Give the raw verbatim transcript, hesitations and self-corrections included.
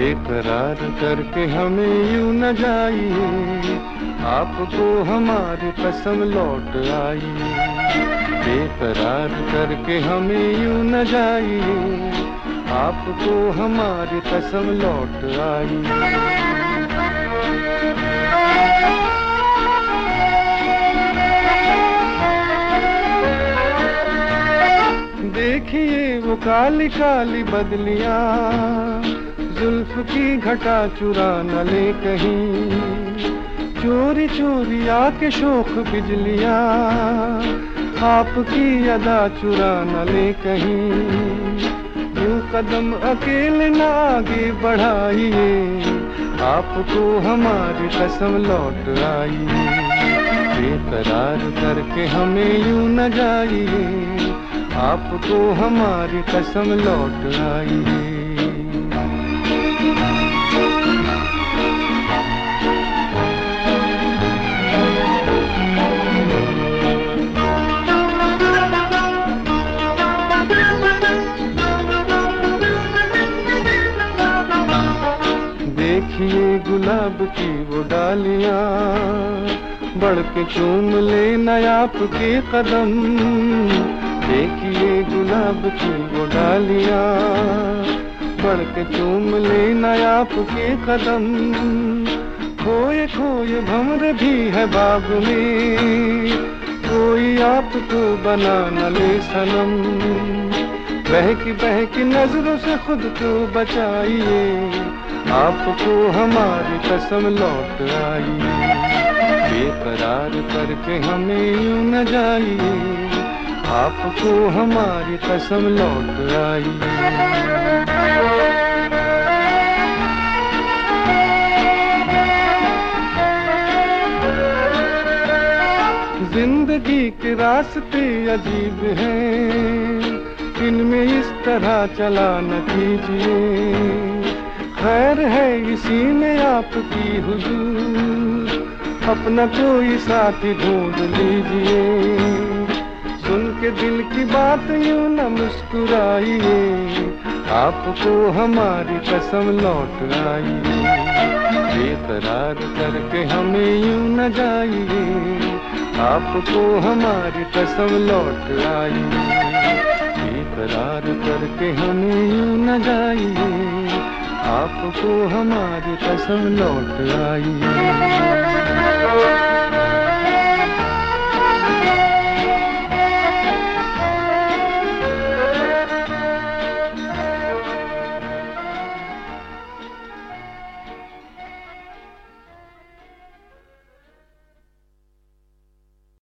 बेकरार करके हमें यूं न जाइए, आपको हमारी कसम लौट आई। बेकरार करके हमें यूं न जाइए, आपको हमारी कसम लौट आई। देखिए वो काली काली बदलियां, जुल्फ की घटा चुरा न ले कहीं, चोरी चोरी आके शोख बिजलियां, आपकी अदा चुरा न ले कहीं। यूं कदम अकेले न आगे बढ़ाइए, आपको हमारी कसम लौट आई। बेकरार करके हमें यूं न जाइए, आपको हमारी कसम लौट आई। देखिए गुलाब की वो डालियां, बढ़ के चूम ले नया आपके कदम। देखिए गुलाब की वो डालियां, बढ़ के चूम ले नया आपके कदम। खोए खोए भंवर भी है बाग में, कोई आपको बना न ले सनम। बहकी बहकी नजरों से खुद को बचाइए, आपको हमारी कसम लौट आई। बेकरार करके हमें यूं न जाइए, आपको हमारी कसम लौट आई। जिंदगी के रास्ते अजीब हैं, इनमें इस तरह चला न कीजिए। खैर है इसी में आपकी हुजूर, अपना कोई साथी ढूंढ लीजिए। सुन के दिल की बात यूं न मुस्कुराइए, आपको हमारी कसम लौट आई। बेकरार करके हमें यूं न जाइए, आपको हमारी कसम लौट आई। बेकरार करके हमें यूं न जाइए, आपको हमारी कसम लौट आई।